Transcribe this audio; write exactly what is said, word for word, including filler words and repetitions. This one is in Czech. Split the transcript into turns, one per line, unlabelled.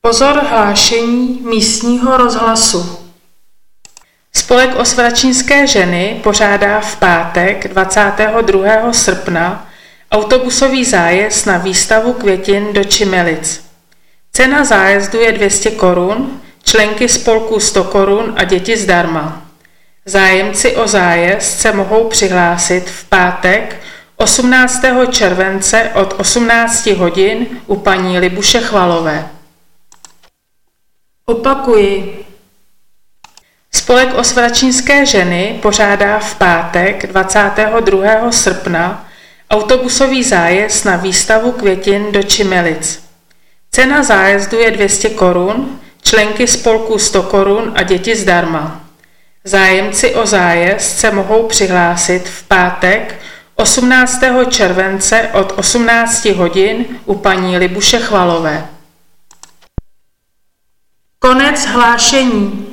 Pozor hlášení místního rozhlasu. Spolek Osvědčenské ženy pořádá v pátek dvacátého druhého srpna autobusový zájezd na výstavu květin do Čimelic. Cena zájezdu je dvě stě korun, členky spolku sto korun a děti zdarma. Zájemci o zájezd se mohou přihlásit v pátek osmnáctého července od osmnácti hodin u paní Libuše Chvalové. Opakuji. Spolek Osvědčenské ženy pořádá v pátek dvacátého druhého srpna autobusový zájezd na výstavu květin do Čimelic. Cena zájezdu je dvě stě korun, členky spolku sto korun a děti zdarma. Zájemci o zájezd se mohou přihlásit v pátek osmnáctého července od osmnácti hodin u paní Libuše Chvalové. Konec hlášení.